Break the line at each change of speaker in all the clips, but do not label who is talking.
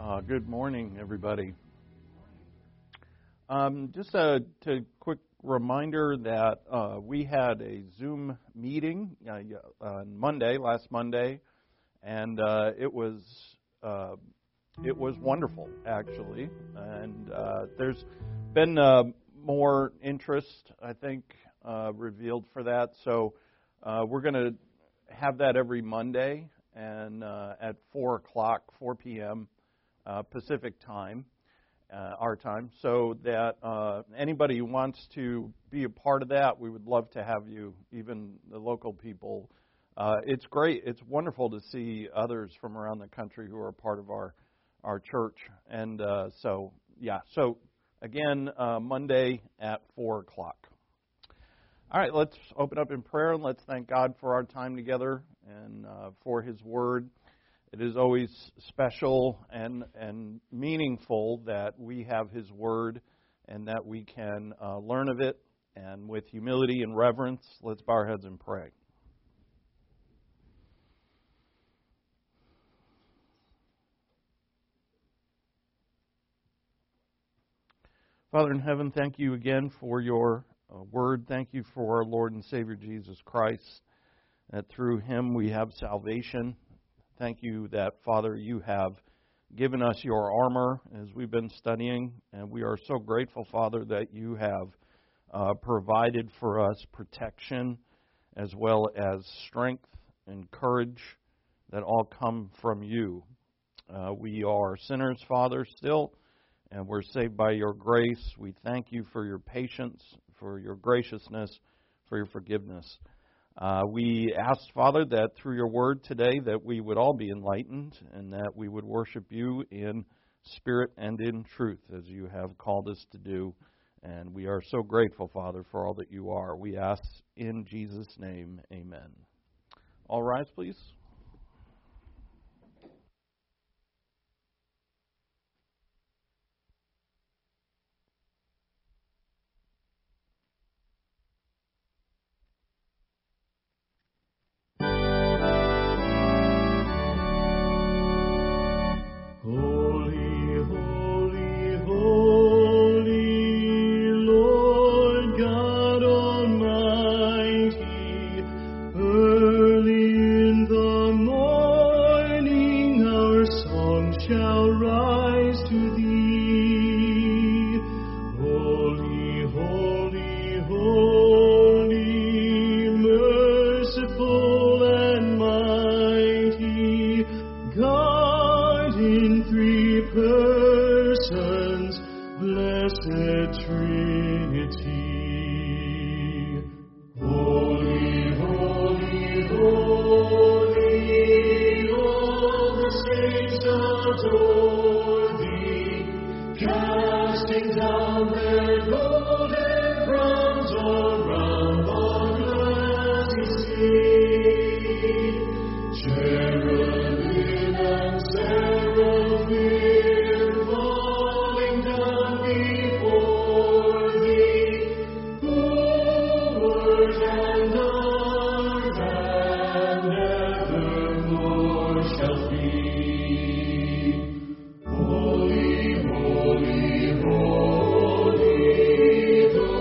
Good morning, everybody. Just a quick reminder that we had a Zoom meeting on last Monday, and it was wonderful, actually. And there's been more interest, I think, revealed for that. So we're going to have that every Monday and at 4 p.m. Pacific time, our time, so that anybody who wants to be a part of that, we would love to have you, even the local people. It's great. It's wonderful to see others from around the country who are part of our church. And so again, Monday at 4 o'clock. All right, let's open up in prayer and let's thank God for our time together and for His Word. It is always special and meaningful that we have His Word and that we can learn of it. And with humility and reverence, let's bow our heads and pray. Father in heaven, thank you again for your Word. Thank you for our Lord and Savior Jesus Christ, that through Him we have salvation. Thank you that, Father, you have given us your armor as we've been studying, and we are so grateful, Father, that you have provided for us protection as well as strength and courage that all come from you. We are sinners, Father, still, and we're saved by your grace. We thank you for your patience, for your graciousness, for your forgiveness. We ask, Father, that through your word today that we would all be enlightened and that we would worship you in spirit and in truth as you have called us to do. And we are so grateful, Father, for all that you are. We ask in Jesus' name, amen. All rise, please.
Holy, holy, holy.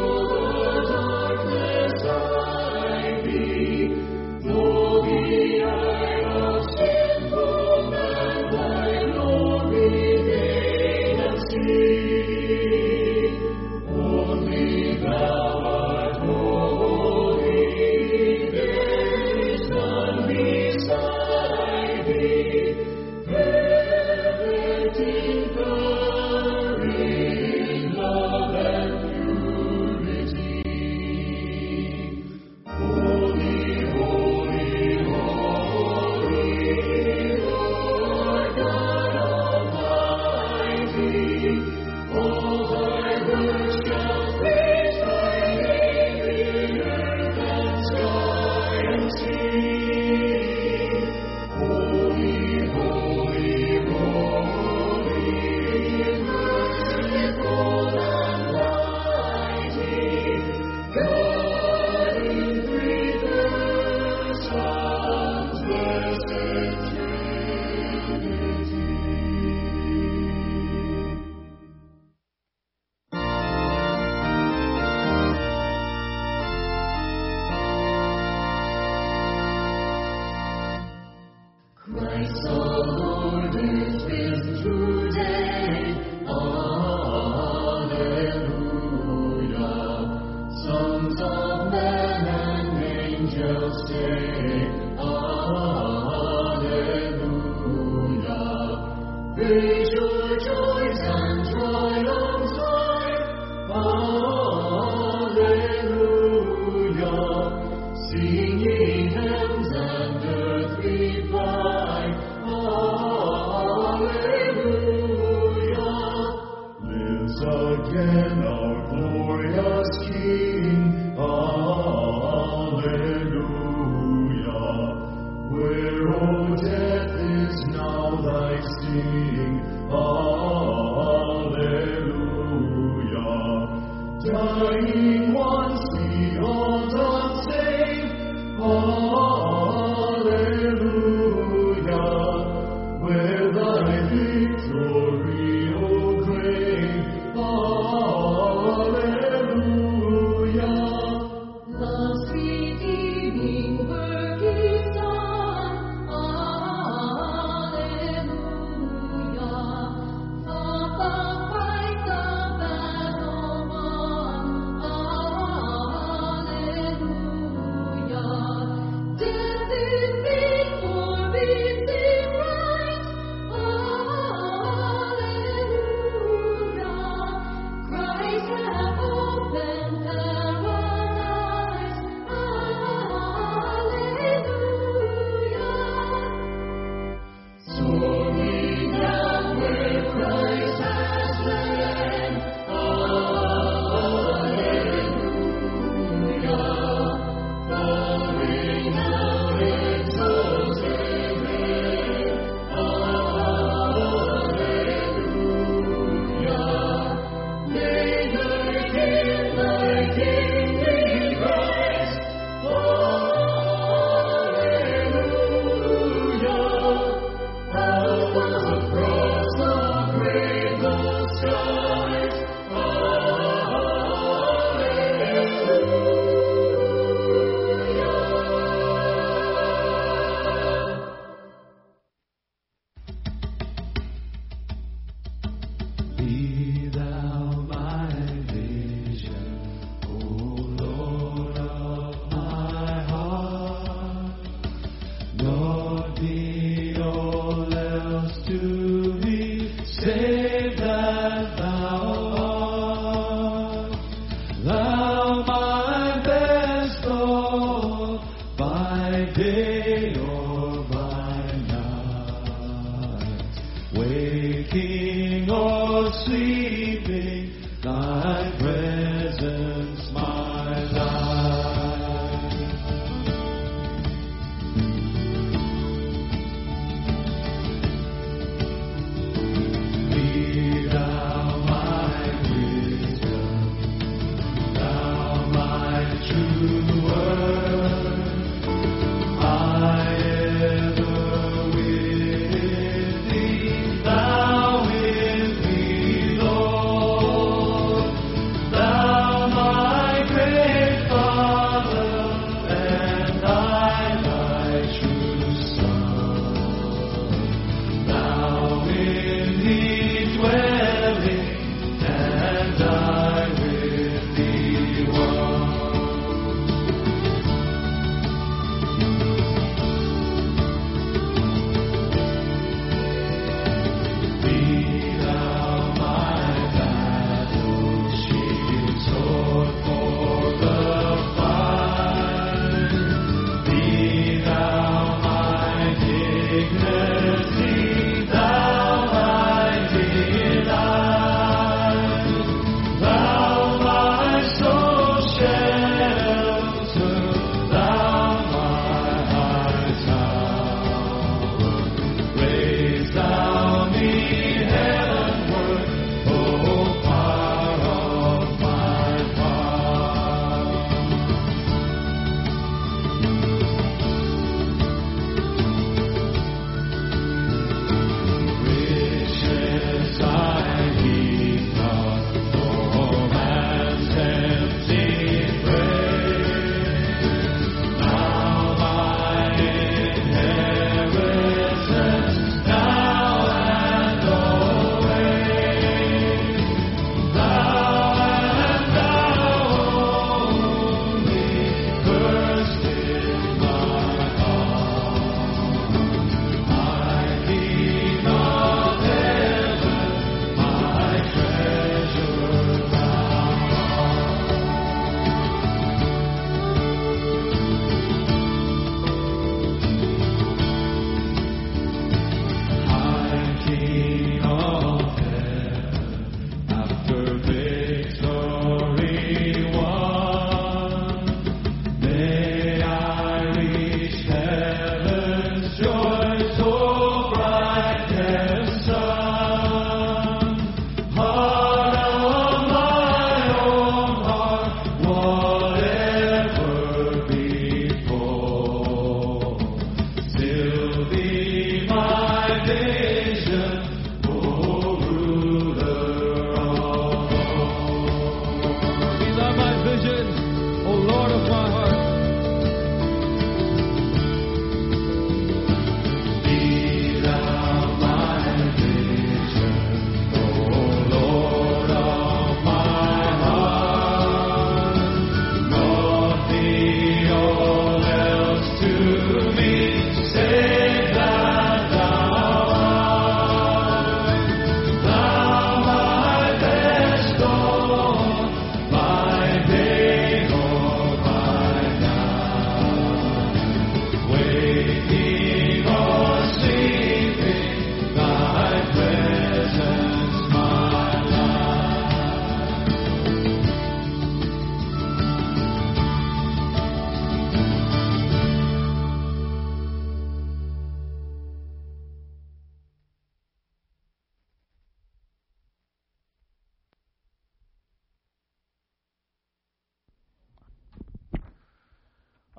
Thou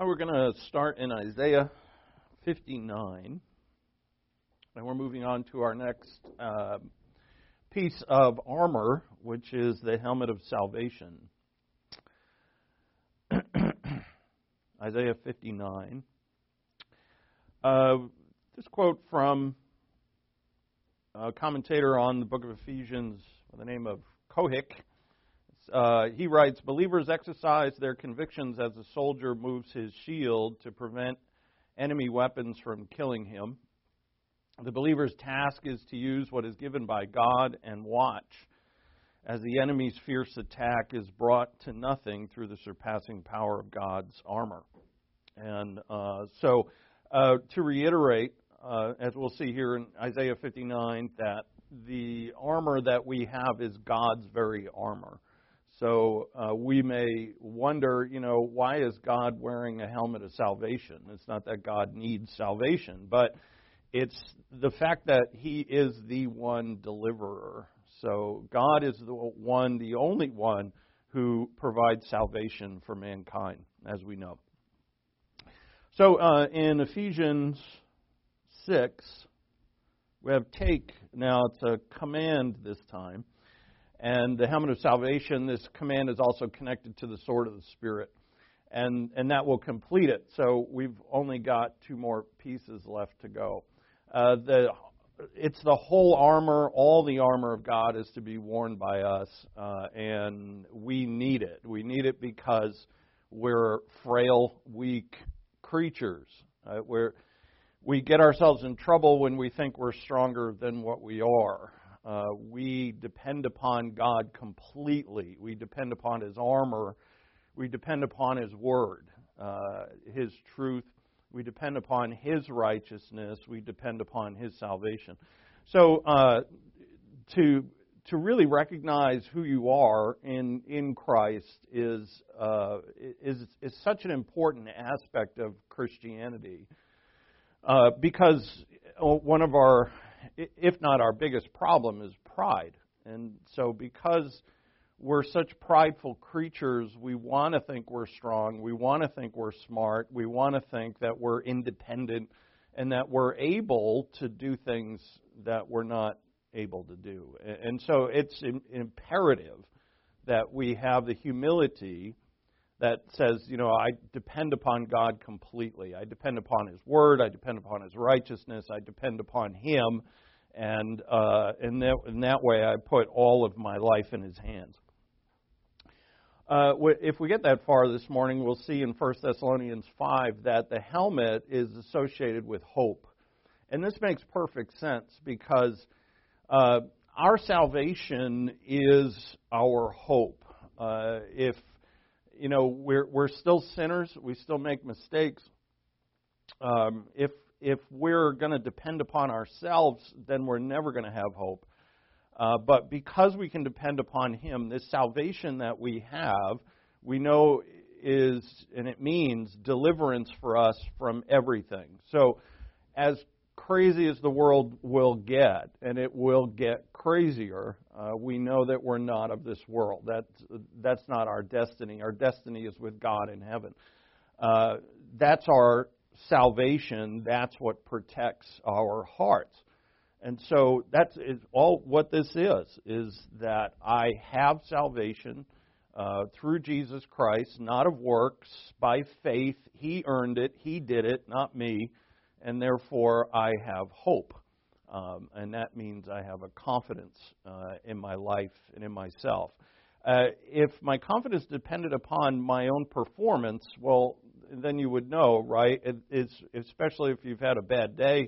Well, we're going to start in Isaiah 59, and we're moving on to our next piece of armor, which is the helmet of salvation. Isaiah 59. This quote from a commentator on the book of Ephesians by the name of Kohik. He writes, "Believers exercise their convictions as a soldier moves his shield to prevent enemy weapons from killing him. The believer's task is to use what is given by God and watch as the enemy's fierce attack is brought to nothing through the surpassing power of God's armor." And so to reiterate, as we'll see here in Isaiah 59, that the armor that we have is God's very armor. So we may wonder, why is God wearing a helmet of salvation? It's not that God needs salvation, but it's the fact that He is the one deliverer. So God is the only one who provides salvation for mankind, as we know. So in Ephesians 6, we have take. Now it's a command this time. And the helmet of salvation, this command is also connected to the sword of the Spirit. And that will complete it. So we've only got two more pieces left to go. It's the whole armor, all the armor of God is to be worn by us. And we need it. We need it because we're frail, weak creatures. We get ourselves in trouble when we think we're stronger than what we are. We depend upon God completely. We depend upon His armor. We depend upon His word, His truth. We depend upon His righteousness. We depend upon His salvation. So to really recognize who you are in Christ is such an important aspect of Christianity, because one of our, if not our biggest problem, is pride. And so because we're such prideful creatures, we want to think we're strong, we want to think we're smart, we want to think that we're independent and that we're able to do things that we're not able to do. And so it's imperative that we have the humility that says, I depend upon God completely. I depend upon His word, I depend upon His righteousness, I depend upon Him, and in that way I put all of my life in His hands. If we get that far this morning, we'll see in 1 Thessalonians 5 that the helmet is associated with hope. And this makes perfect sense because our salvation is our hope. If we're still sinners, we still make mistakes. If we're going to depend upon ourselves, then we're never going to have hope. But because we can depend upon Him, this salvation that we have, we know is, and it means deliverance for us from everything. So as crazy as the world will get, and it will get crazier, we know that we're not of this world. That's not our destiny. Our destiny is with God in heaven. That's our salvation. That's what protects our hearts. And so that's all what this is that I have salvation through Jesus Christ, not of works, by faith. He earned it. He did it, not me. And therefore, I have hope. And that means I have a confidence in my life and in myself. If my confidence depended upon my own performance, well, then you would know, right? It's, especially if you've had a bad day,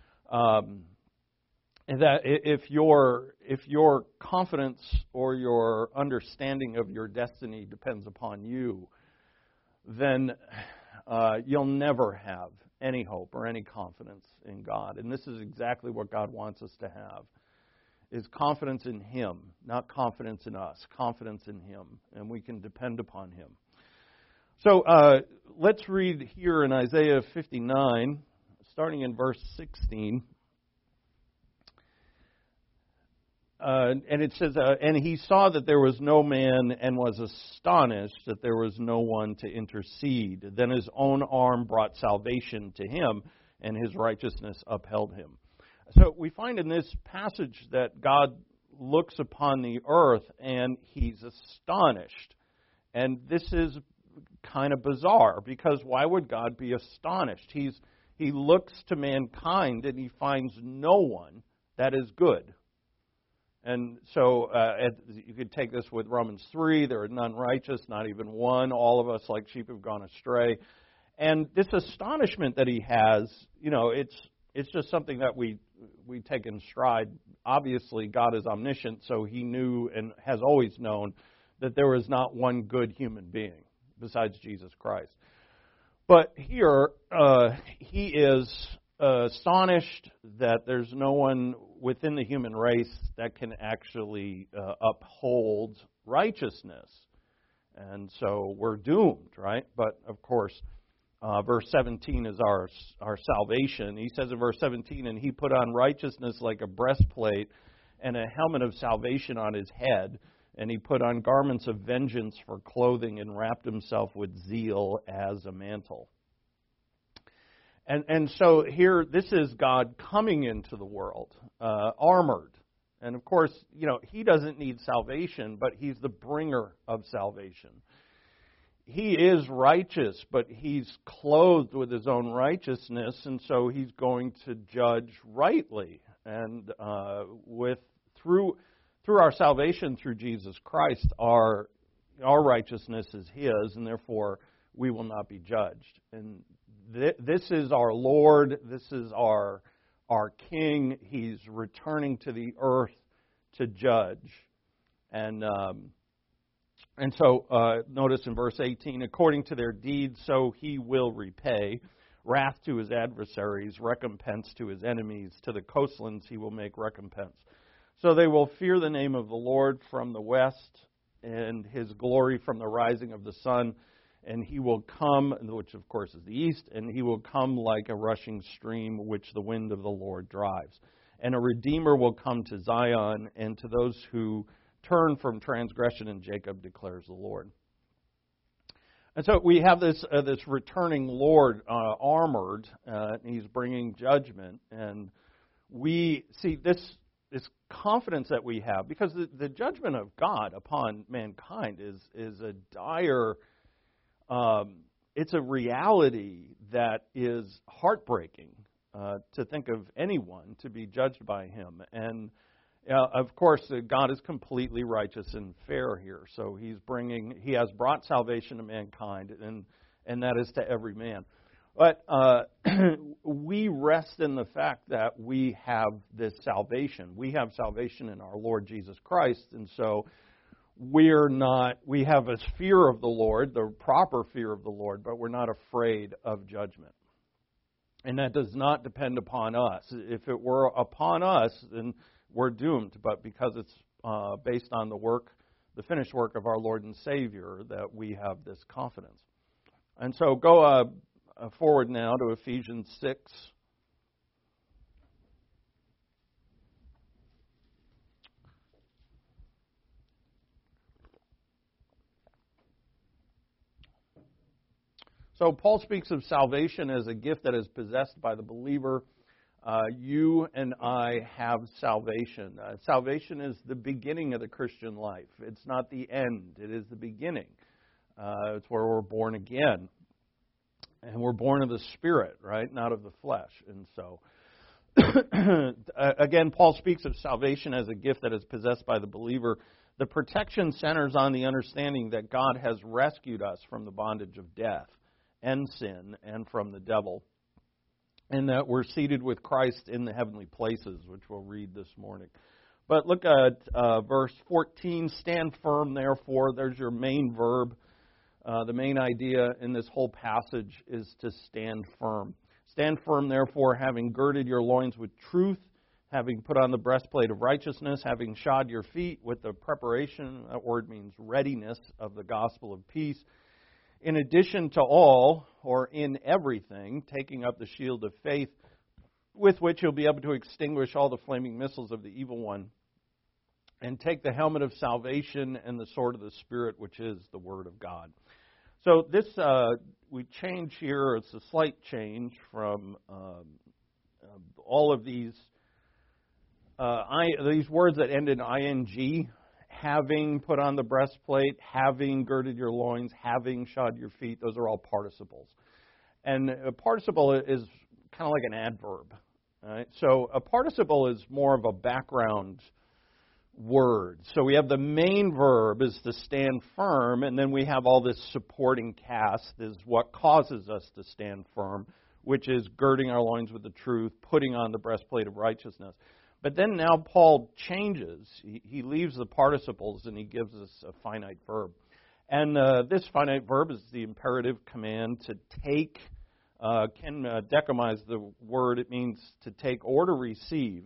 that if your confidence or your understanding of your destiny depends upon you, then you'll never have any hope or any confidence in God. And this is exactly what God wants us to have, is confidence in Him, not confidence in us, confidence in Him, and we can depend upon Him. So let's read here in Isaiah 59, starting in verse 16. and it says, and he saw that there was no man and was astonished that there was no one to intercede. Then his own arm brought salvation to him, and his righteousness upheld him. So we find in this passage that God looks upon the earth and he's astonished. And this is kind of bizarre, because why would God be astonished? He looks to mankind and he finds no one that is good. And so you could take this with Romans 3, there are none righteous, not even one. All of us like sheep have gone astray. And this astonishment that he has, it's just something that we take in stride. Obviously, God is omniscient, so he knew and has always known that there is not one good human being besides Jesus Christ. But here, he is astonished that there's no one within the human race that can actually uphold righteousness. And so we're doomed, right? But, of course, verse 17 is our salvation. He says in verse 17, and he put on righteousness like a breastplate and a helmet of salvation on his head. And he put on garments of vengeance for clothing and wrapped himself with zeal as a mantle. And so here, this is God coming into the world, armored. And of course, he doesn't need salvation, but he's the bringer of salvation. He is righteous, but he's clothed with his own righteousness, and so he's going to judge rightly. And through our salvation through Jesus Christ, our righteousness is his, and therefore we will not be judged. And this is our Lord. This is our King. He's returning to the earth to judge. And so notice in verse 18, according to their deeds, so he will repay. Wrath to his adversaries, recompense to his enemies. To the coastlands he will make recompense. So they will fear the name of the Lord from the west, and his glory from the rising of the sun. And he will come, which of course is the east, and he will come like a rushing stream which the wind of the Lord drives. And a Redeemer will come to Zion, and to those who turn from transgression in Jacob, declares the Lord. And so we have this returning Lord armored, and he's bringing judgment. And we see this confidence that we have, because the judgment of God upon mankind is a dire... it's a reality that is heartbreaking to think of anyone to be judged by him. And of course, God is completely righteous and fair here. So he has brought salvation to mankind, and that is to every man. But we rest in the fact that we have this salvation. We have salvation in our Lord Jesus Christ, and so we have a fear of the Lord, the proper fear of the Lord, but we're not afraid of judgment. And that does not depend upon us. If it were upon us, then we're doomed. But because it's based on the finished work of our Lord and Savior, that we have this confidence. And so go forward now to Ephesians 6. So Paul speaks of salvation as a gift that is possessed by the believer. You and I have salvation. Salvation is the beginning of the Christian life. It's not the end. It is the beginning. It's where we're born again. And we're born of the Spirit, right? Not of the flesh. And so, again, Paul speaks of salvation as a gift that is possessed by the believer. The protection centers on the understanding that God has rescued us from the bondage of death and sin and from the devil, and that we're seated with Christ in the heavenly places, which we'll read this morning. But look at verse 14, stand firm, therefore. There's your main verb. The main idea in this whole passage is to stand firm. Stand firm, therefore, having girded your loins with truth, having put on the breastplate of righteousness, having shod your feet with the preparation, that word means readiness, of the gospel of peace. In addition to all, or in everything, taking up the shield of faith, with which you'll be able to extinguish all the flaming missiles of the evil one. and take the helmet of salvation and the sword of the Spirit, which is the Word of God. So this, we change here, it's a slight change from all of these words that end in ing, having put on the breastplate, having girded your loins, having shod your feet. Those are all participles. And a participle is kind of like an adverb. Right? So a participle is more of a background word. So we have the main verb is to stand firm, and then we have all this supporting cast is what causes us to stand firm, which is girding our loins with the truth, putting on the breastplate of righteousness. But then now Paul changes. He leaves the participles and he gives us a finite verb. And this finite verb is the imperative command to take. Ken decamize the word. It means to take or to receive.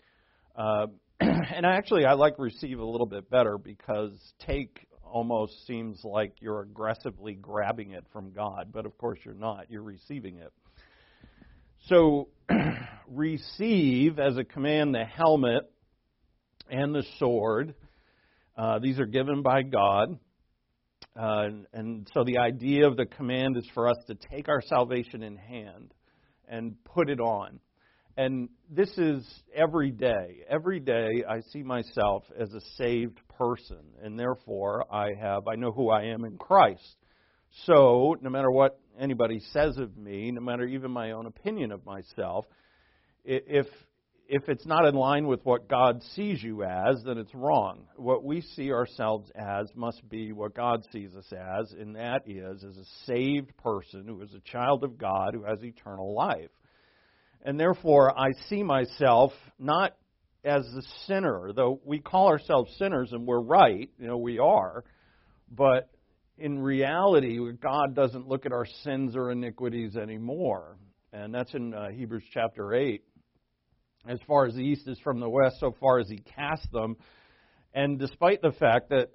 And actually, I like receive a little bit better because take almost seems like you're aggressively grabbing it from God. But of course, you're not. You're receiving it. So receive as a command the helmet and the sword. These are given by God. And so the idea of the command is for us to take our salvation in hand and put it on. And this is every day. Every day I see myself as a saved person, and therefore I know who I am in Christ. So no matter what anybody says of me, no matter even my own opinion of myself, if it's not in line with what God sees you as, then it's wrong. What we see ourselves as must be what God sees us as, and that is as a saved person who is a child of God who has eternal life. And therefore, I see myself not as a sinner, though we call ourselves sinners and we're right, we are, but in reality, God doesn't look at our sins or iniquities anymore. And that's in Hebrews chapter 8. As far as the east is from the west, so far as He casts them. And despite the fact that,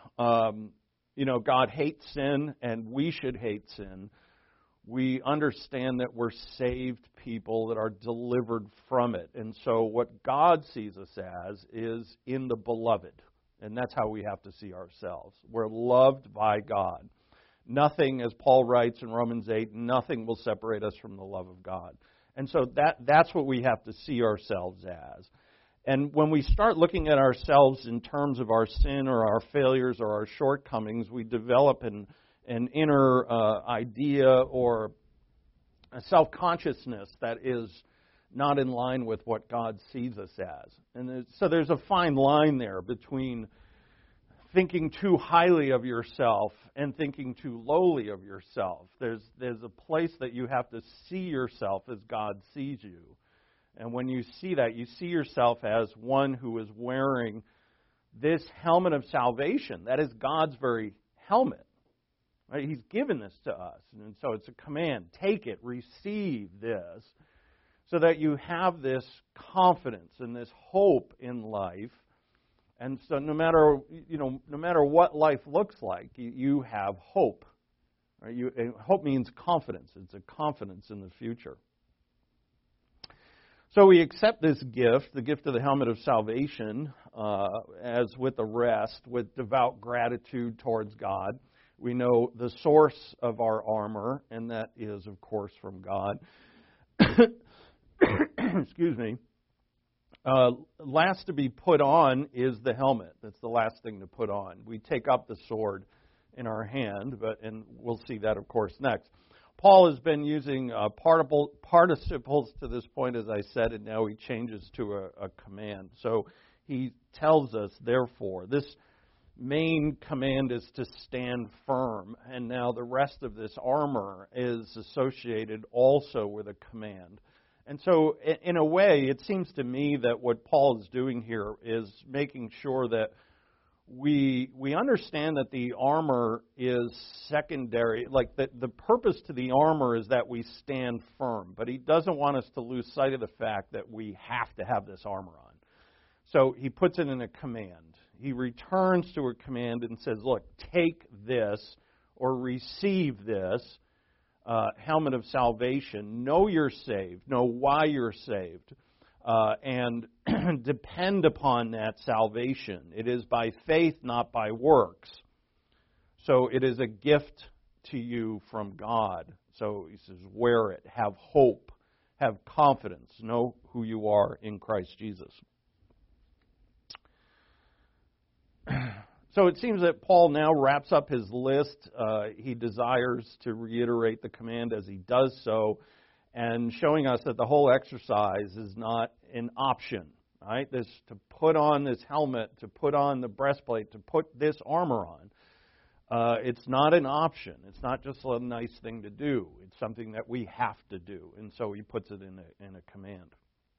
God hates sin and we should hate sin, we understand that we're saved people that are delivered from it. And so what God sees us as is in the beloved. And that's how we have to see ourselves. We're loved by God. Nothing, as Paul writes in Romans 8, nothing will separate us from the love of God. And so that's what we have to see ourselves as. And when we start looking at ourselves in terms of our sin or our failures or our shortcomings, we develop an inner idea or a self-consciousness that is not in line with what God sees us as. And so there's a fine line there between thinking too highly of yourself and thinking too lowly of yourself. There's a place that you have to see yourself as God sees you. And when you see that, you see yourself as one who is wearing this helmet of salvation. That is God's very helmet. Right? He's given this to us. And so it's a command. Take it, receive this, so that you have this confidence and this hope in life. And so no matter what life looks like, you have hope. Right? Hope means confidence. It's a confidence in the future. So we accept this gift, the gift of the helmet of salvation, as with the rest, with devout gratitude towards God. We know the source of our armor, and that is, of course, from God. Excuse me. Last to be put on is the helmet. That's the last thing to put on. We take up the sword in our hand, and we'll see that, of course, next. Paul has been using participles to this point, as I said, and now he changes to a command. So he tells us, therefore, this main command is to stand firm, and now the rest of this armor is associated also with a command. And so, in a way, it seems to me that what Paul is doing here is making sure that we understand that the armor is secondary. Like the purpose to the armor is that we stand firm, but he doesn't want us to lose sight of the fact that we have to have this armor on. So he puts it in a command. He returns to a command and says, look, take this or receive this helmet of salvation. Know you're saved. Know why you're saved. and depend upon that salvation. It is by faith, not by works. So it is a gift to you from God. So he says, wear it, have hope, have confidence, know who you are in Christ Jesus. So it seems that Paul now wraps up his list. He desires to reiterate the command as he does so, and showing us that the whole exercise is not an option. Right? This to put on this helmet, to put on the breastplate, to put this armor on. It's not an option. It's not just a nice thing to do. It's something that we have to do, and so he puts it in a command.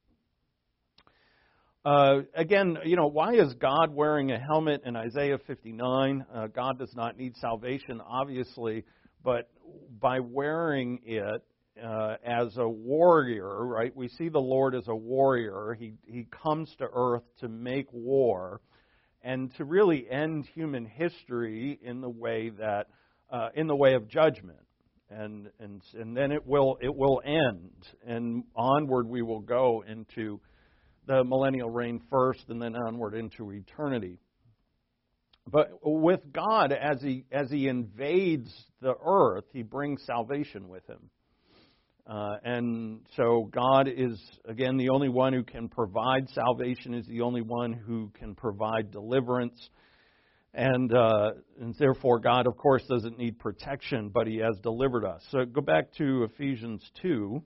Again, why is God wearing a helmet in Isaiah 59? God does not need salvation, obviously, but by wearing it as a warrior, right? We see the Lord as a warrior. He comes to earth to make war and to really end human history in the way of judgment. And then it will end, and onward we will go into the millennial reign first, and then onward into eternity. But with God, as he invades the earth, he brings salvation with him. And so God is, again, the only one who can provide salvation, is the only one who can provide deliverance. And therefore, God, of course, doesn't need protection, but he has delivered us. So go back to Ephesians 2.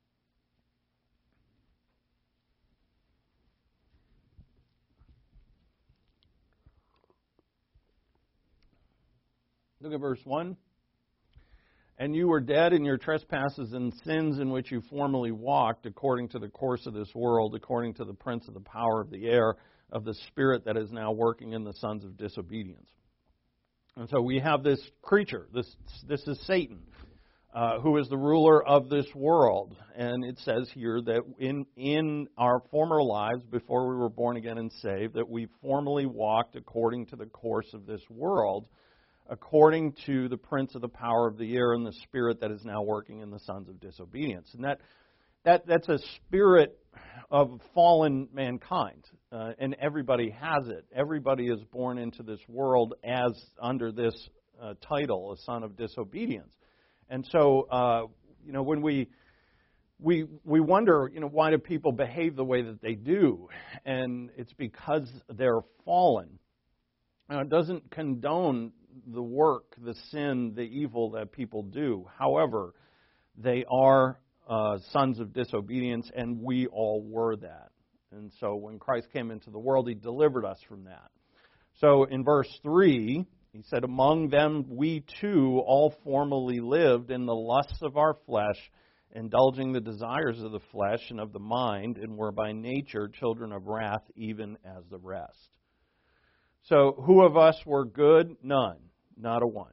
Look at verse 1. And you were dead in your trespasses and sins in which you formerly walked, according to the course of this world, according to the prince of the power of the air, of the spirit that is now working in the sons of disobedience. And so we have this creature. This is Satan, who is the ruler of this world. And it says here that in our former lives, before we were born again and saved, that we formerly walked according to the course of this world, according to the prince of the power of the air and the spirit that is now working in the sons of disobedience. And that's a spirit of fallen mankind, and everybody has it. Everybody is born into this world as under this title, a son of disobedience. And so, when we wonder, why do people behave the way that they do? And it's because they're fallen. Now, it doesn't condone the work, the sin, the evil that people do. However, they are sons of disobedience, and we all were that. And so when Christ came into the world, he delivered us from that. So in verse 3, he said, among them we too all formerly lived in the lusts of our flesh, indulging the desires of the flesh and of the mind, and were by nature children of wrath, even as the rest. So who of us were good? None. Not a one.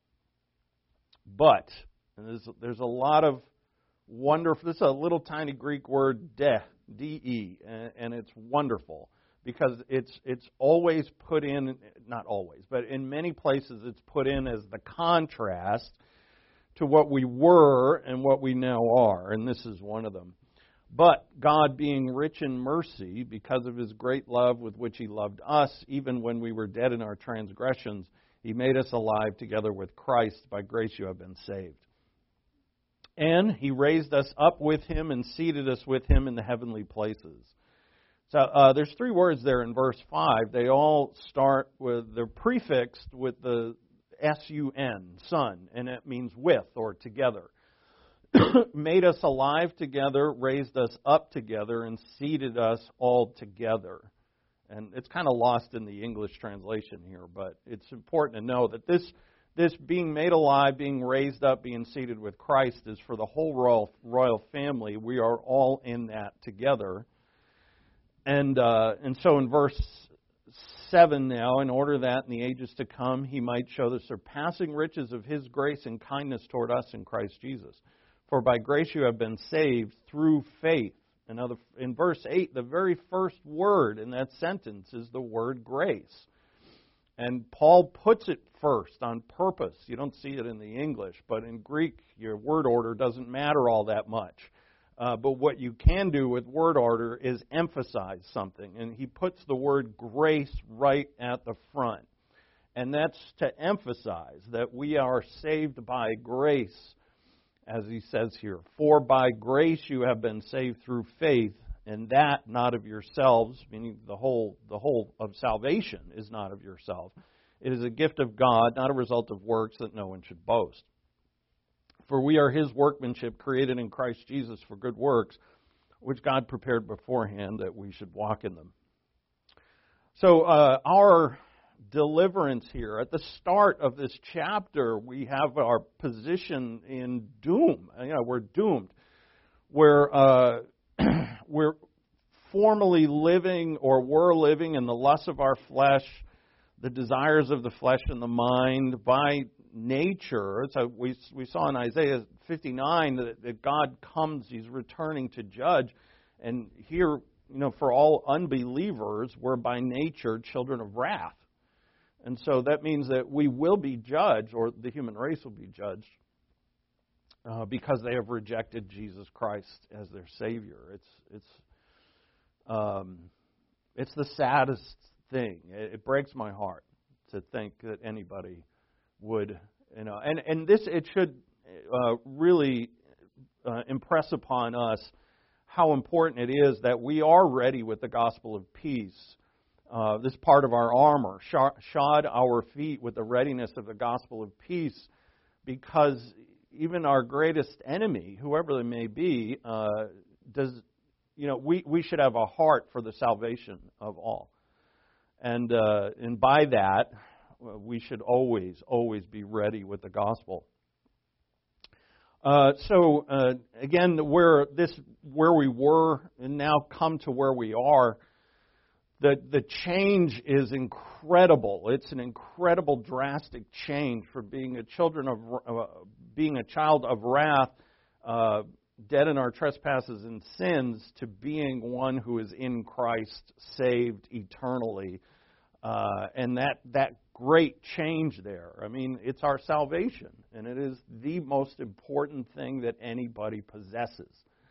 But, and there's a lot of wonderful, this is a little tiny Greek word, D-E, and it's wonderful because it's always put in, not always, but in many places it's put in as the contrast to what we were and what we now are, and this is one of them. But God, being rich in mercy, because of his great love with which he loved us, even when we were dead in our transgressions, he made us alive together with Christ. By grace you have been saved. And he raised us up with him and seated us with him in the heavenly places. So there's three words there in verse 5. They all start with, they're prefixed with the S-U-N, son, and it means with or together. Made us alive together, raised us up together, and seated us all together. And it's kind of lost in the English translation here, but it's important to know that this being made alive, being raised up, being seated with Christ is for the whole royal family. We are all in that together. And so in verse 7 now, in order that in the ages to come he might show the surpassing riches of his grace and kindness toward us in Christ Jesus. For by grace you have been saved through faith. In verse 8, the very first word in that sentence is the word grace. And Paul puts it first on purpose. You don't see it in the English, but in Greek, your word order doesn't matter all that much. But what you can do with word order is emphasize something. And he puts the word grace right at the front. And that's to emphasize that we are saved by grace, as he says here. For by grace you have been saved through faith, and that not of yourselves, meaning the whole of salvation is not of yourself. It is a gift of God, not a result of works, that no one should boast. For we are his workmanship, created in Christ Jesus for good works, which God prepared beforehand that we should walk in them. So our deliverance here, at the start of this chapter, we have our position in doom. We're doomed. We're formerly living, or were living, in the lusts of our flesh, the desires of the flesh and the mind by nature. So we saw in Isaiah 59 that God comes, he's returning to judge. And here, for all unbelievers, we're by nature children of wrath. And so that means that we will be judged, or the human race will be judged, because they have rejected Jesus Christ as their Savior. It's the saddest thing. It breaks my heart to think that anybody would, and this, it should really impress upon us how important it is that we are ready with the gospel of peace. This part of our armor, shod our feet with the readiness of the gospel of peace, because even our greatest enemy, whoever they may be, we should have a heart for the salvation of all. And by that, we should always be ready with the gospel. Again, where we were and now come to where we are, the change is incredible. It's an incredible, drastic change from being a child of wrath, dead in our trespasses and sins, to being one who is in Christ, saved eternally. And that great change there. It's our salvation, and it is the most important thing that anybody possesses.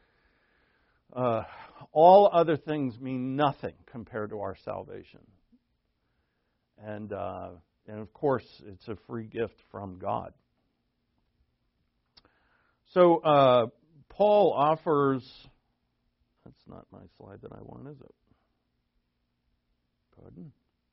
All other things mean nothing compared to our salvation. And of course, it's a free gift from God. So, Paul offers... That's not my slide that I want, is it? Pardon?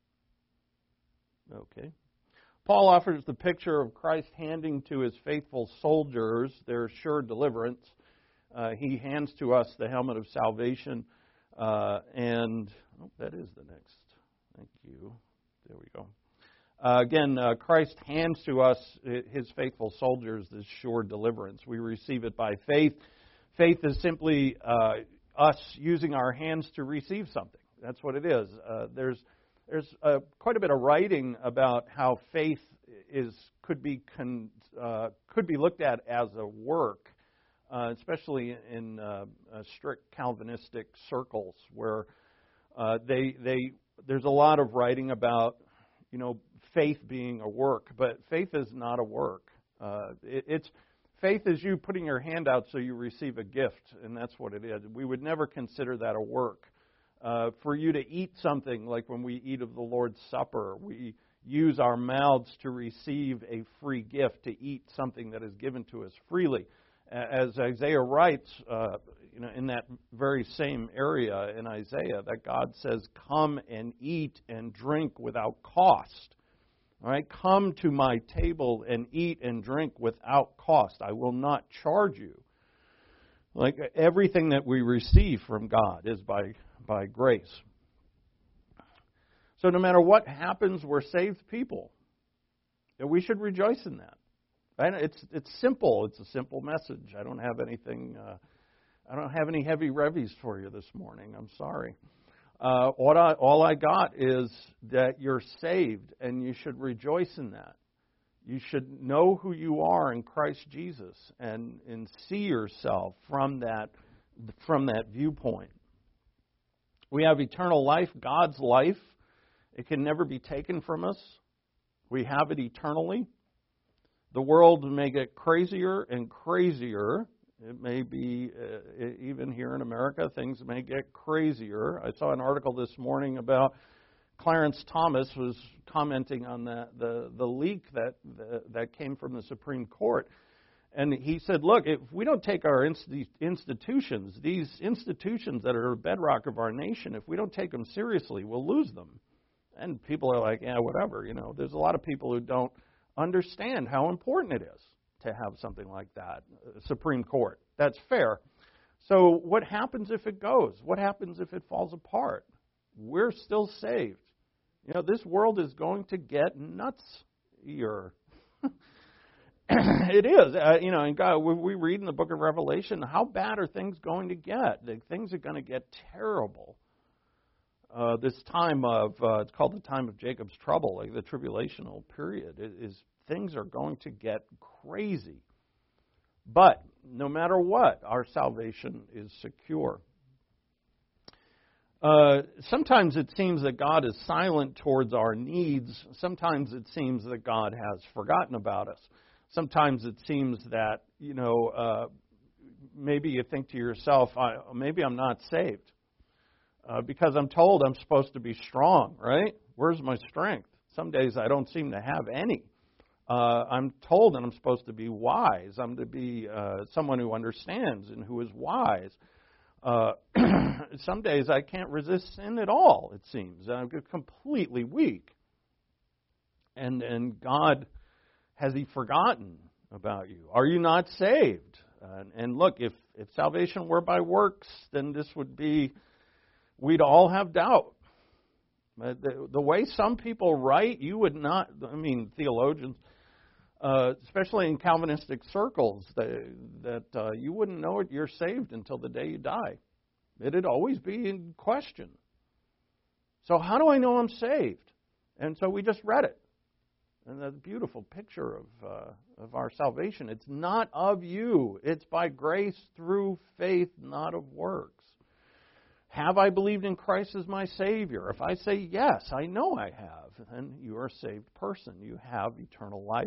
Okay. Paul offers the picture of Christ handing to his faithful soldiers their sure deliverance. He hands to us the helmet of salvation, and that is the next. Thank you. There we go. Again, Christ hands to us, his faithful soldiers, this sure deliverance. We receive it by faith. Faith is simply us using our hands to receive something. That's what it is. There's quite a bit of writing about how faith could be looked at as a work, especially in strict Calvinistic circles, where there's a lot of writing about faith being a work, but faith is not a work. Faith is you putting your hand out so you receive a gift, and that's what it is. We would never consider that a work. For you to eat something, like when we eat of the Lord's Supper, we use our mouths to receive a free gift, to eat something that is given to us freely. As Isaiah writes, in that very same area in Isaiah, that God says, "Come and eat and drink without cost." All right, come to my table and eat and drink without cost. I will not charge you. Like everything that we receive from God is by grace. So no matter what happens, we're saved people. And we should rejoice in that. Right? It's simple. It's a simple message. I don't have anything. I don't have any heavy revies for you this morning. I'm sorry. All I got is that you're saved, and you should rejoice in that. You should know who you are in Christ Jesus, and see yourself from that viewpoint. We have eternal life, God's life. It can never be taken from us. We have it eternally. The world may get crazier and crazier, It may be, even here in America, things may get crazier. I saw an article this morning about Clarence Thomas was commenting on the leak that came from the Supreme Court. And he said, look, if we don't take our institutions, these institutions that are the bedrock of our nation, if we don't take them seriously, we'll lose them. And people are like, yeah, whatever. There's a lot of people who don't understand how important it is to have something like that, Supreme Court. That's fair. So what happens if it goes? What happens if it falls apart? We're still saved. This world is going to get nutsier. It is. And God, we read in the book of Revelation, how bad are things going to get? Things are going to get terrible. This time of, it's called the time of Jacob's trouble, like the tribulational period, is things are going to get crazy. But no matter what, our salvation is secure. Sometimes it seems that God is silent towards our needs. Sometimes it seems that God has forgotten about us. Sometimes it seems that, maybe you think to yourself, maybe I'm not saved. Because I'm told I'm supposed to be strong, right? Where's my strength? Some days I don't seem to have any. I'm told that I'm supposed to be wise. I'm to be someone who understands and who is wise. Some days I can't resist sin at all, it seems. I'm completely weak. And God, has He forgotten about you? Are you not saved? And look, if salvation were by works, then this would be, we'd all have doubt. The way some people write, you would not, theologians, especially in Calvinistic circles, that you wouldn't know it, you're saved until the day you die. It'd always be in question. So how do I know I'm saved? And so we just read it. And that's a beautiful picture of our salvation. It's not of you. It's by grace through faith, not of works. Have I believed in Christ as my Savior? If I say yes, I know I have, then you are a saved person. You have eternal life.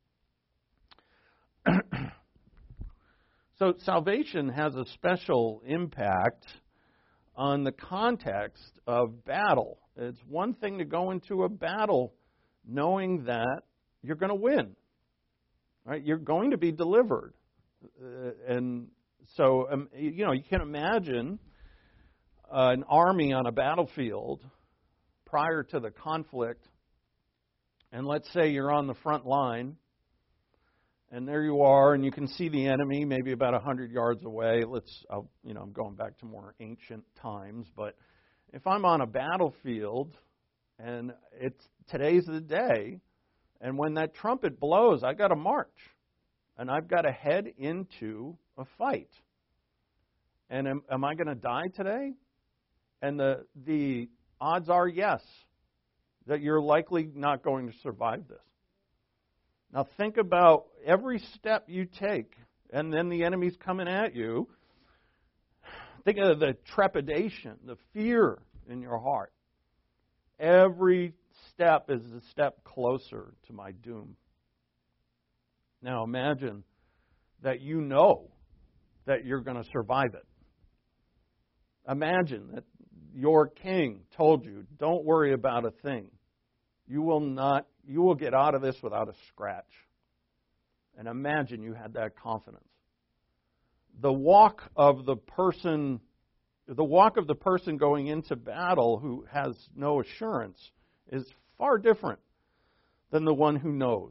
So salvation has a special impact on the context of battle. It's one thing to go into a battle knowing that you're going to win. Right? You're going to be delivered. And so, you can imagine an army on a battlefield prior to the conflict, and let's say you're on the front line, and there you are, and you can see the enemy maybe about 100 yards away. I'm going back to more ancient times, but if I'm on a battlefield and today's the day, and when that trumpet blows, I got to march, and I've got to head into a fight. And am I going to die today? And the odds are yes, that you're likely not going to survive this. Now think about every step you take, and then the enemy's coming at you. Think of the trepidation, the fear in your heart. Every step is a step closer to my doom. Now imagine that you know that you're going to survive it. Imagine that your king told you, don't worry about a thing. You will get out of this without a scratch. And imagine you had that confidence. The walk of the person going into battle who has no assurance is far different than the one who knows.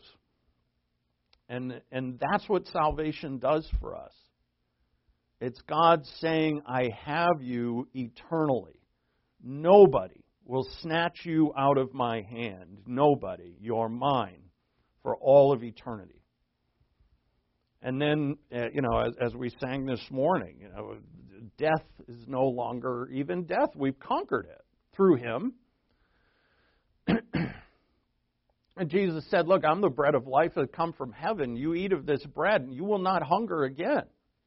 And that's what salvation does for us. It's God saying, I have you eternally. Nobody will snatch you out of my hand. Nobody. You're mine for all of eternity. And then, as we sang this morning, death is no longer even death. We've conquered it through Him. And Jesus said, look, I'm the bread of life that come from heaven. You eat of this bread and you will not hunger again.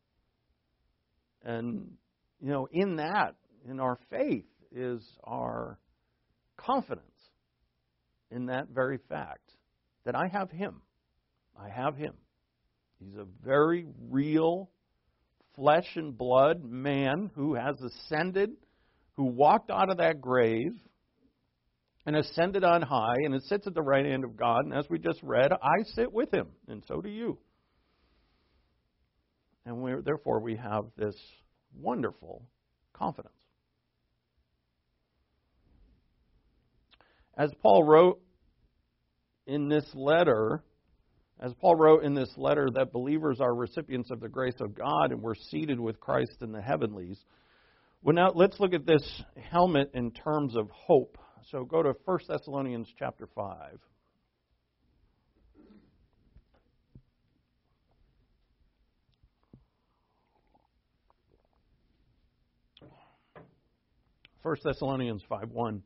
And, in that, in our faith, is our confidence in that very fact that I have Him. I have Him. He's a very real, flesh and blood man who has ascended, who walked out of that grave and ascended on high, and it sits at the right hand of God. And as we just read, I sit with him, and so do you. And therefore we have this wonderful confidence. As Paul wrote in this letter, that believers are recipients of the grace of God and we're seated with Christ in the heavenlies. Well, now let's look at this helmet in terms of hope. So go to 1 Thessalonians chapter 5. First Thessalonians 5:1.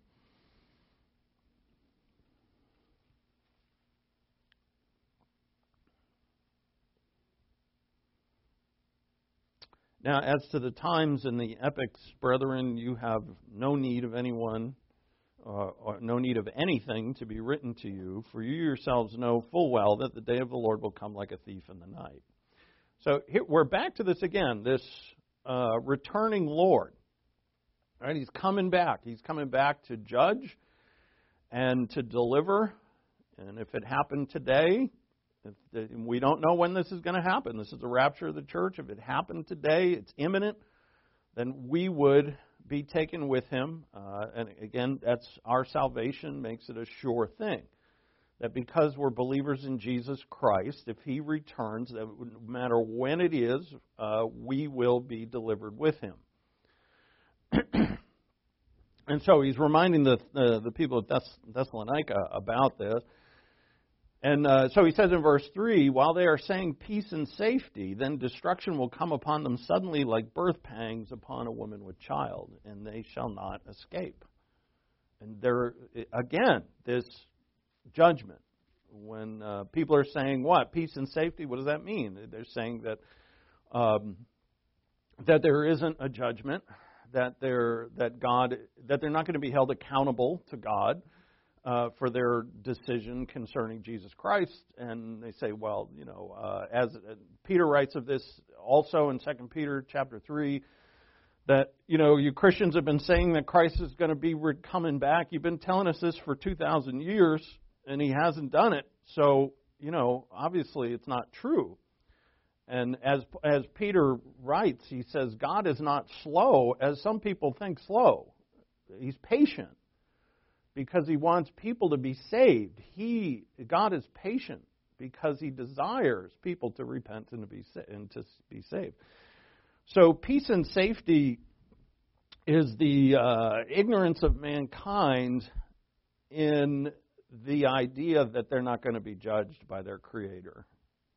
Now, as to the times and the epochs, brethren, you have no need of anyone, or no need of anything to be written to you, for you yourselves know full well that the day of the Lord will come like a thief in the night. So here, we're back to this again, this returning Lord. Right? He's coming back. He's coming back to judge and to deliver. And if it happened today, we don't know when this is going to happen. This is the rapture of the church. If it happened today, it's imminent, then we would be taken with him. And again, that's our salvation makes it a sure thing. That because we're believers in Jesus Christ, if he returns, that no matter when it is, we will be delivered with him. And so he's reminding the people of Thessalonica about this. And so he says in verse 3, while they are saying peace and safety, then destruction will come upon them suddenly like birth pangs upon a woman with child, and they shall not escape. And there, again, this judgment. When people are saying what? Peace and safety, what does that mean? They're saying that that there isn't a judgment, that they're not going to be held accountable to God for their decision concerning Jesus Christ. And they say, well, as Peter writes of this also in 2 Peter chapter 3, that, you Christians have been saying that Christ is going to be coming back. You've been telling us this for 2,000 years, and he hasn't done it. So, obviously it's not true. And as Peter writes, he says, God is not slow, as some people think slow. He's patient because he wants people to be saved. God is patient because he desires people to repent and to be saved. So peace and safety is the ignorance of mankind in the idea that they're not going to be judged by their Creator.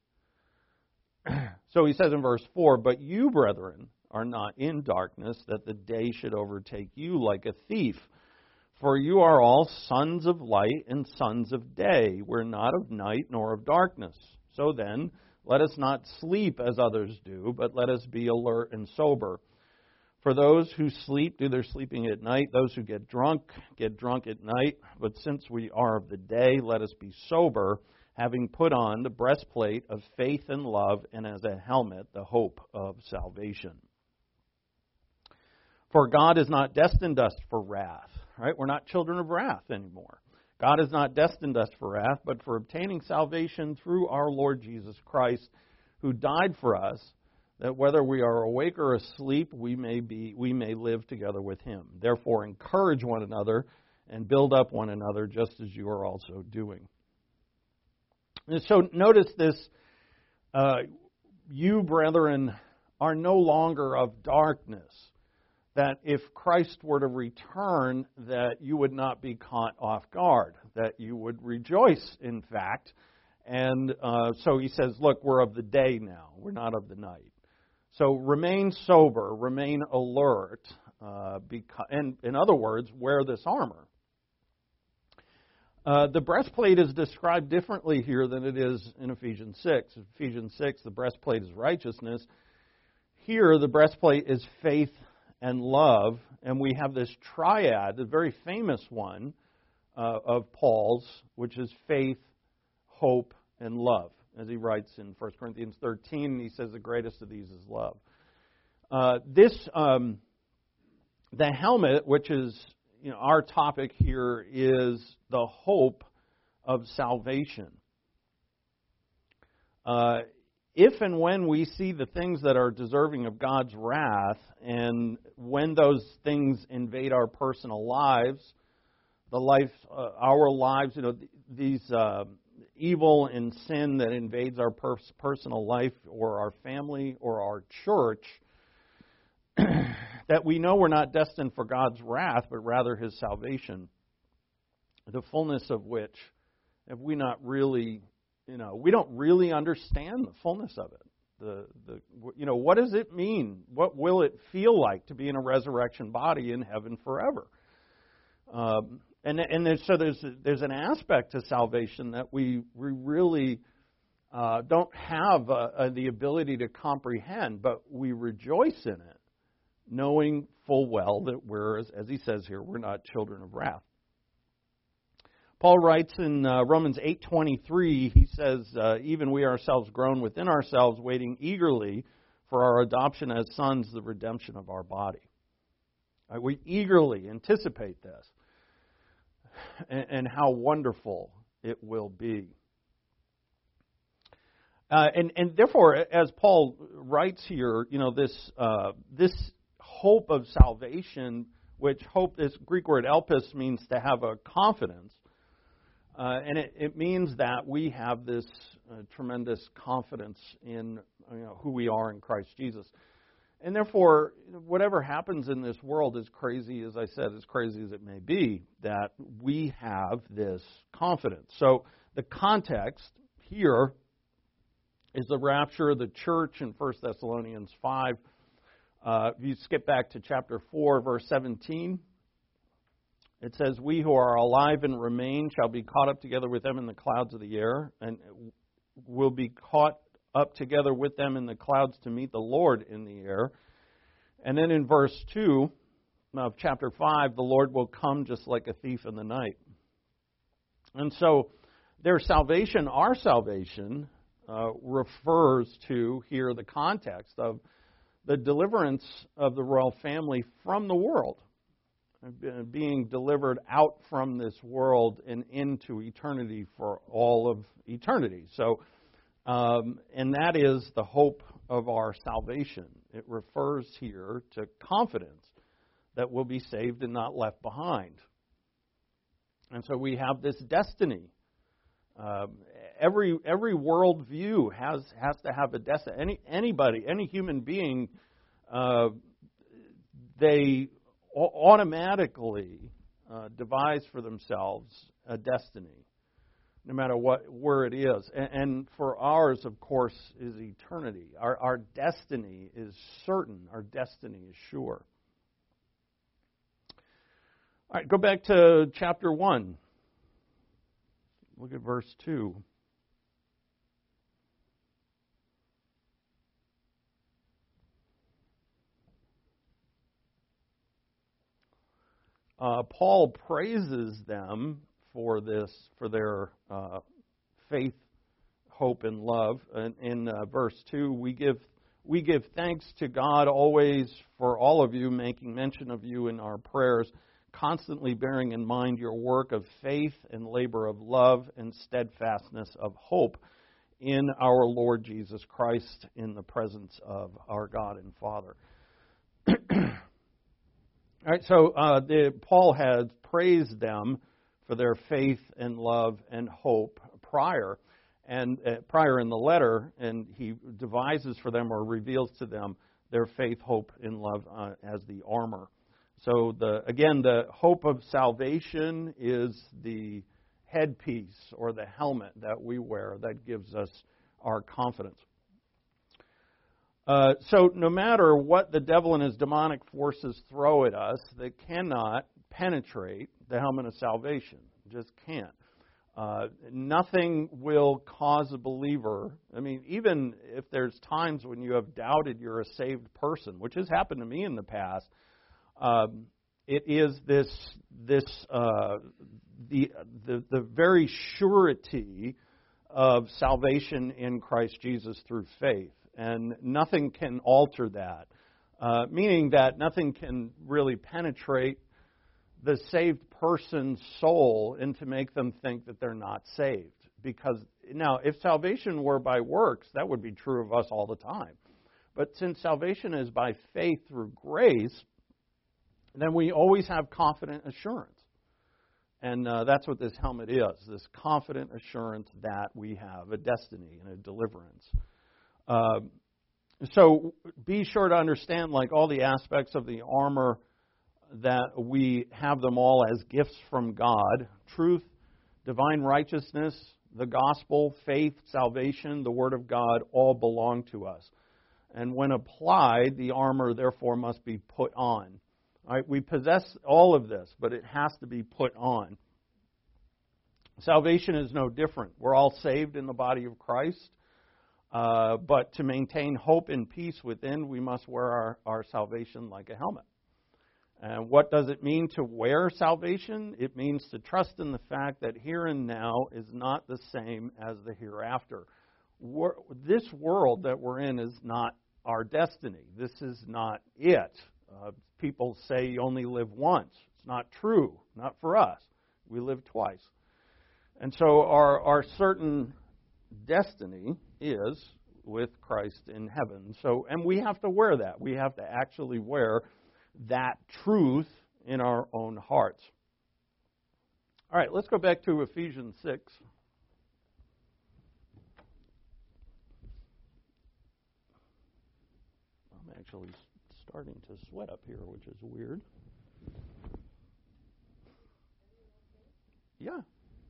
So he says in verse 4, but you, brethren, are not in darkness, that the day should overtake you like a thief. For you are all sons of light and sons of day. We're not of night nor of darkness. So then, let us not sleep as others do, but let us be alert and sober. For those who sleep do their sleeping at night. Those who get drunk at night. But since we are of the day, let us be sober, having put on the breastplate of faith and love, and as a helmet, the hope of salvation. For God has not destined us for wrath. Right? We're not children of wrath anymore. God has not destined us for wrath, but for obtaining salvation through our Lord Jesus Christ, who died for us, that whether we are awake or asleep, we may live together with him. Therefore, encourage one another and build up one another, just as you are also doing. And so notice this, you, brethren, are no longer of darkness. That if Christ were to return, that you would not be caught off guard, that you would rejoice, in fact. And so he says, look, we're of the day now. We're not of the night. So remain sober, remain alert, and in other words, wear this armor. The breastplate is described differently here than it is in Ephesians 6. In Ephesians 6, the breastplate is righteousness. Here, the breastplate is faith and love, and we have this triad, the very famous one of Paul's, which is faith, hope, and love. As he writes in 1 Corinthians 13, he says the greatest of these is love. The helmet, which is our topic here, is the hope of salvation. If and when we see the things that are deserving of God's wrath, and when those things invade our personal lives, our lives, these evil and sin that invades our personal life or our family or our church, that we know we're not destined for God's wrath, but rather His salvation, the fullness of which, if we not really, we don't really understand the fullness of it. What does it mean? What will it feel like to be in a resurrection body in heaven forever? So there's an aspect to salvation that we really don't have the ability to comprehend, but we rejoice in it, knowing full well that we're, as he says here, we're not children of wrath. Paul writes in Romans 8:23, he says, even we ourselves groan within ourselves, waiting eagerly for our adoption as sons, the redemption of our body. We eagerly anticipate this, and how wonderful it will be. And therefore, as Paul writes here, this hope of salvation, which hope, this Greek word elpis, means to have a confidence. And it means that we have this tremendous confidence in who we are in Christ Jesus. And therefore, whatever happens in this world, as crazy as I said, as crazy as it may be, that we have this confidence. So the context here is the rapture of the church in 1 Thessalonians 5. If you skip back to chapter 4, verse 17, it says, we who are alive and remain shall be caught up together with them in the clouds of the air, and will be caught up together with them in the clouds to meet the Lord in the air. And then in verse 2 of chapter 5, the Lord will come just like a thief in the night. And so their salvation, our salvation, refers to here the context of the deliverance of the royal family from the world, being delivered out from this world and into eternity for all of eternity. So, and that is the hope of our salvation. It refers here to confidence that we'll be saved and not left behind. And so we have this destiny. Every worldview has to have a destiny. Any human being, they automatically devise for themselves a destiny, no matter where it is. And for ours, of course, is eternity. Our destiny is certain. Our destiny is sure. All right, go back to chapter 1. Look at verse 2. Paul praises them for their faith, hope, and love. And in verse 2, we give thanks to God always for all of you, making mention of you in our prayers, constantly bearing in mind your work of faith and labor of love and steadfastness of hope in our Lord Jesus Christ, in the presence of our God and Father. All right, so Paul has praised them for their faith and love and hope prior in the letter, and he devises for them or reveals to them their faith, hope, and love as the armor. So the hope of salvation is the headpiece or the helmet that we wear that gives us our confidence. So no matter what the devil and his demonic forces throw at us, they cannot penetrate the helmet of salvation. Just can't. Nothing will cause a believer, even if there's times when you have doubted you're a saved person, which has happened to me in the past, it is the very surety of salvation in Christ Jesus through faith. And nothing can alter that. meaning that nothing can really penetrate the saved person's soul and to make them think that they're not saved. Because now, if salvation were by works, that would be true of us all the time. But since salvation is by faith through grace, then we always have confident assurance. And that's what this helmet is, this confident assurance that we have a destiny and a deliverance. So be sure to understand, like all the aspects of the armor, that we have them all as gifts from God. Truth, divine righteousness, the gospel, faith, salvation, the Word of God, all belong to us. And when applied, the armor therefore must be put on. All right, we possess all of this, but it has to be put on. Salvation is no different. We're all saved in the body of Christ, but to maintain hope and peace within, we must wear our salvation like a helmet. And what does it mean to wear salvation? It means to trust in the fact that here and now is not the same as the hereafter. This world that we're in is not our destiny. This is not it. People say you only live once. It's not true. Not for us. We live twice. And so our certain destiny is with Christ in heaven. And we have to wear that. We have to actually wear that truth in our own hearts. All right, let's go back to Ephesians 6. I'm actually starting to sweat up here, which is weird. Yeah.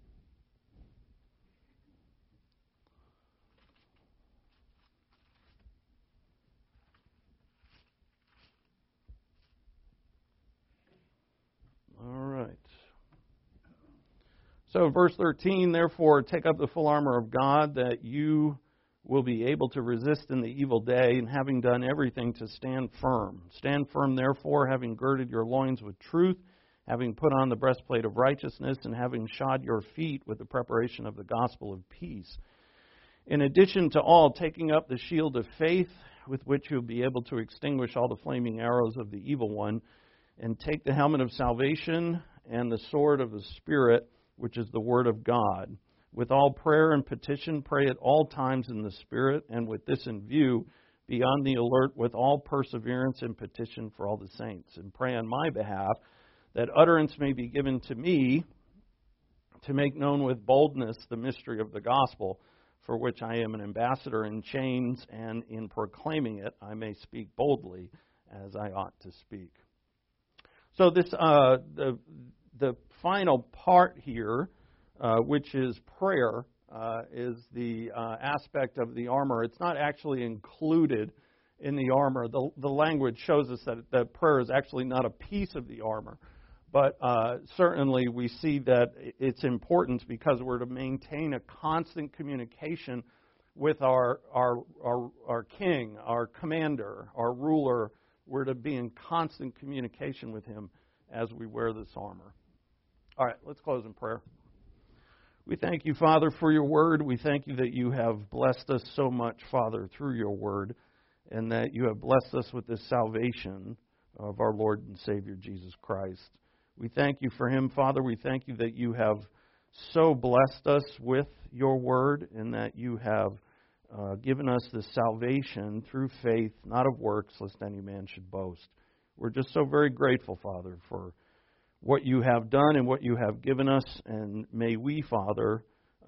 All right. So verse 13, therefore, take up the full armor of God, that you will be able to resist in the evil day, and having done everything, to stand firm. Stand firm, therefore, having girded your loins with truth, having put on the breastplate of righteousness, and having shod your feet with the preparation of the gospel of peace. In addition to all, taking up the shield of faith, with which you'll be able to extinguish all the flaming arrows of the evil one, and take the helmet of salvation and the sword of the Spirit, which is the Word of God. With all prayer and petition, pray at all times in the Spirit, and with this in view, be on the alert with all perseverance and petition for all the saints. And pray on my behalf, that utterance may be given to me to make known with boldness the mystery of the gospel, for which I am an ambassador in chains, and in proclaiming it I may speak boldly as I ought to speak. So this the final part here, which is prayer, is the aspect of the armor. It's not actually included in the armor. The language shows us that prayer is actually not a piece of the armor. But certainly we see that it's important because we're to maintain a constant communication with our king, our commander, our ruler. We're to be in constant communication with him as we wear this armor. All right, let's close in prayer. We thank you, Father, for your word. We thank you that you have blessed us so much, Father, through your word, and that you have blessed us with this salvation of our Lord and Savior, Jesus Christ. We thank you for him, Father. We thank you that you have so blessed us with your word, and that you have given us this salvation through faith, not of works, lest any man should boast. We're just so very grateful, Father, for what you have done and what you have given us, and may we, Father,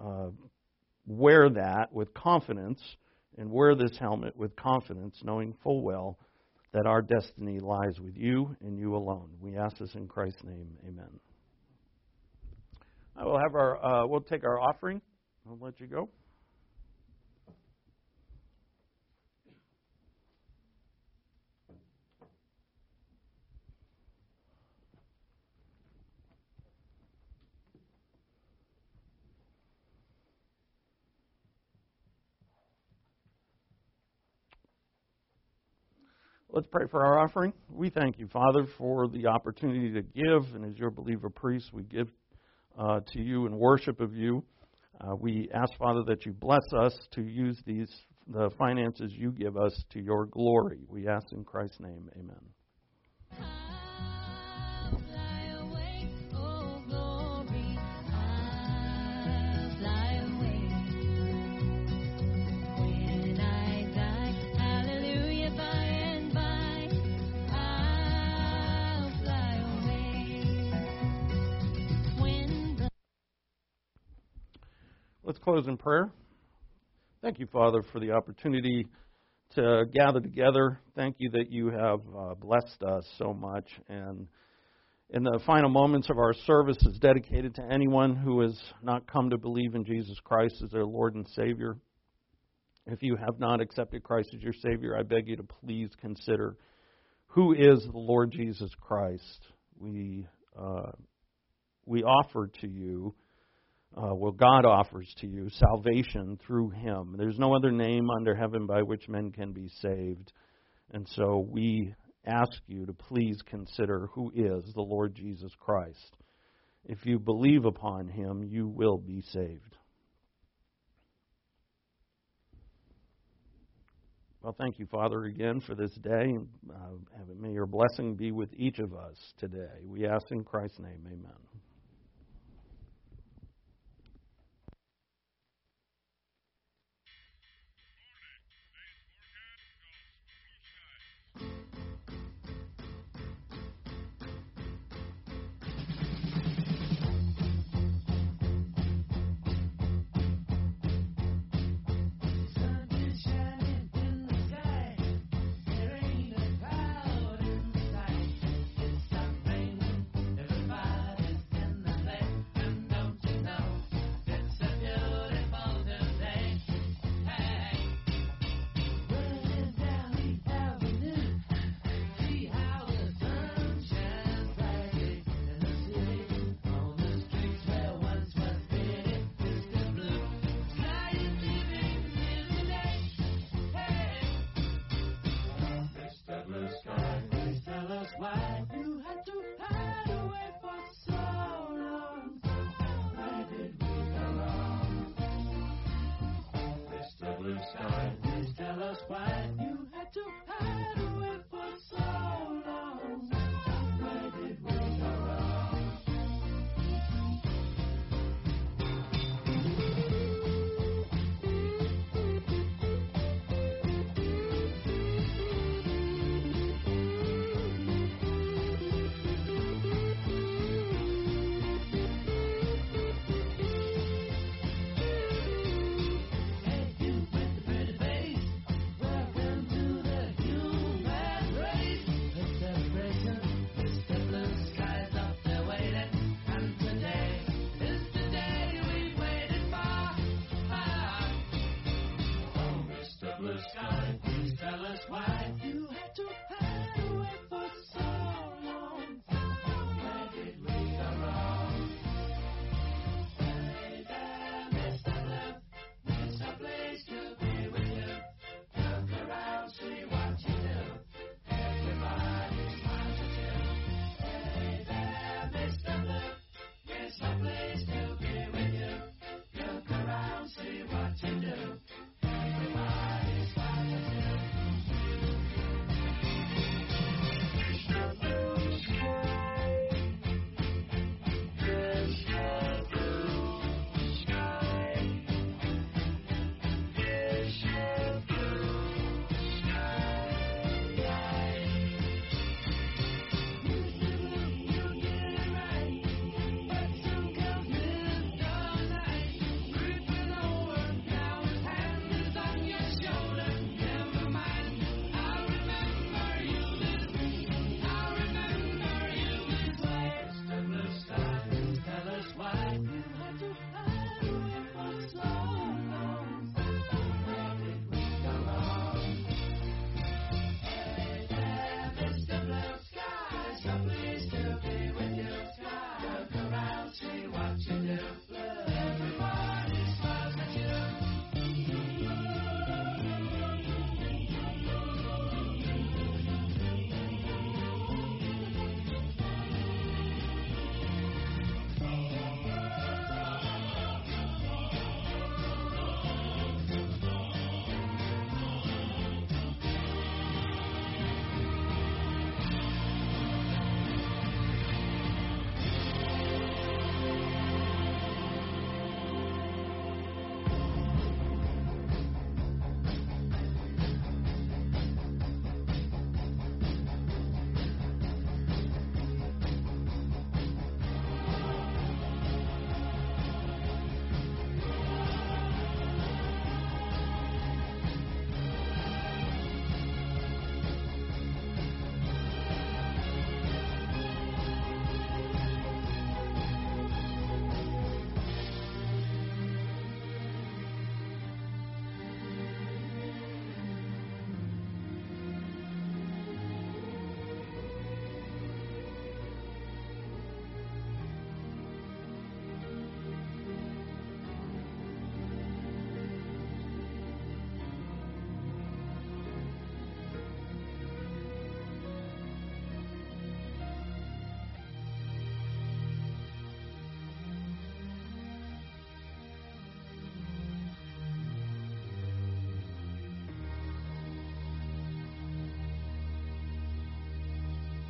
wear that with confidence, and wear this helmet with confidence, knowing full well that our destiny lies with you and you alone. We ask this in Christ's name. Amen. I will have we'll take our offering. I'll let you go. Let's pray for our offering. We thank you, Father, for the opportunity to give, and as your believer priest, we give to you in worship of you. We ask, Father, that you bless us to use these the finances you give us to your glory. We ask in Christ's name, amen. Let's close in prayer. Thank you, Father, for the opportunity to gather together. Thank you that you have blessed us so much. And in the final moments of our service is dedicated to anyone who has not come to believe in Jesus Christ as their Lord and Savior. If you have not accepted Christ as your Savior, I beg you to please consider who is the Lord Jesus Christ. We offer to you God offers to you salvation through Him. There's no other name under heaven by which men can be saved. And so we ask you to please consider who is the Lord Jesus Christ. If you believe upon Him, you will be saved. Well, thank you, Father, again for this day. May your blessing be with each of us today. We ask in Christ's name, amen.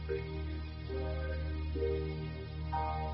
Thank you.